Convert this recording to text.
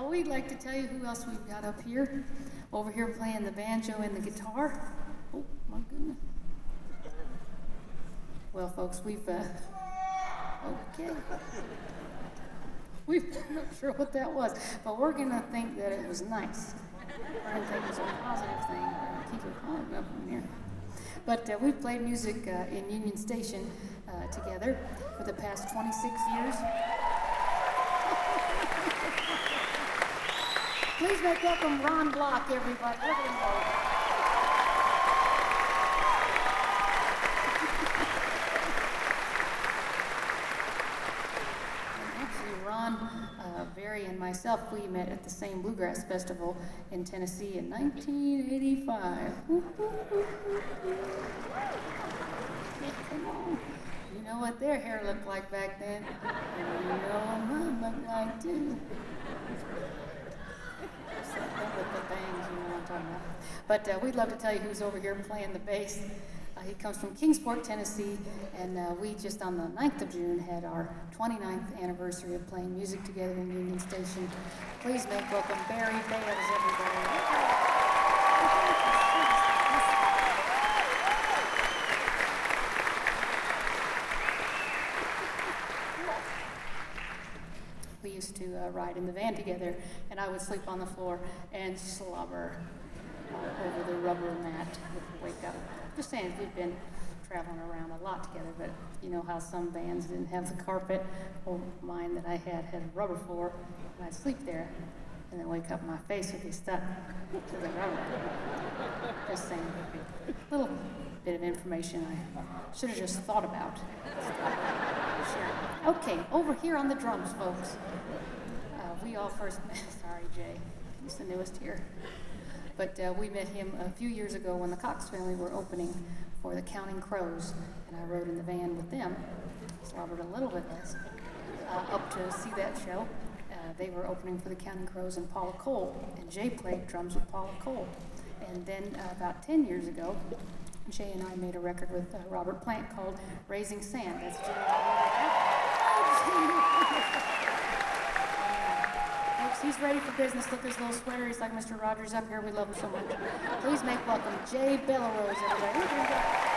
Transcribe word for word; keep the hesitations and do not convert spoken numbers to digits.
Well, we'd like to tell you who else we've got up here. Over here playing the banjo and the guitar. Oh, my goodness. Well, folks, we've, uh, okay. We're not sure what that was, but we're going to think that it was nice. We're going to think it's a positive thing. We're going to keep it positive up in here. But uh, we've played music uh, in Union Station uh, together for the past twenty-six years. Please make welcome Ron Block, everybody. Ron, uh, Barry, and myself, we met at the same Bluegrass Festival in Tennessee in nineteen eighty-five. Come on. You know what their hair looked like back then? And you know what mine looked like, too. With the bangs, you know what I'm talking about. But uh, we'd love to tell you who's over here playing the bass. Uh, he comes from Kingsport, Tennessee, and uh, we just on the ninth of June had our twenty-ninth anniversary of playing music together in Union Station. Please make welcome Barry Bales, everybody. We used to uh, ride in the van together, and I would sleep on the floor and slobber uh, over the rubber mat. Would wake up. Just saying, we've been traveling around a lot together, but you know how some vans didn't have the carpet. Well, mine that I had had rubber floor, and I'd sleep there, and then wake up and my face would be stuck to the rubber. Just saying, a little bit of information I should have just thought about. Sure. Okay, over here on the drums, folks. Uh, we all first met, sorry Jay, he's the newest here. But uh, we met him a few years ago when the Cox family were opening for the Counting Crows, and I rode in the van with them, slobbered a little bit less, uh, up to see that show. Uh, they were opening for the Counting Crows and Paula Cole, and Jay played drums with Paula Cole. And then uh, about ten years ago, Jay and I made a record with uh, Robert Plant called Raising Sand. That's Jay. Folks, he's ready for business. Look at his little sweater. He's like Mister Rogers up here. We love him so much. Please make welcome Jay Bellerose, everybody.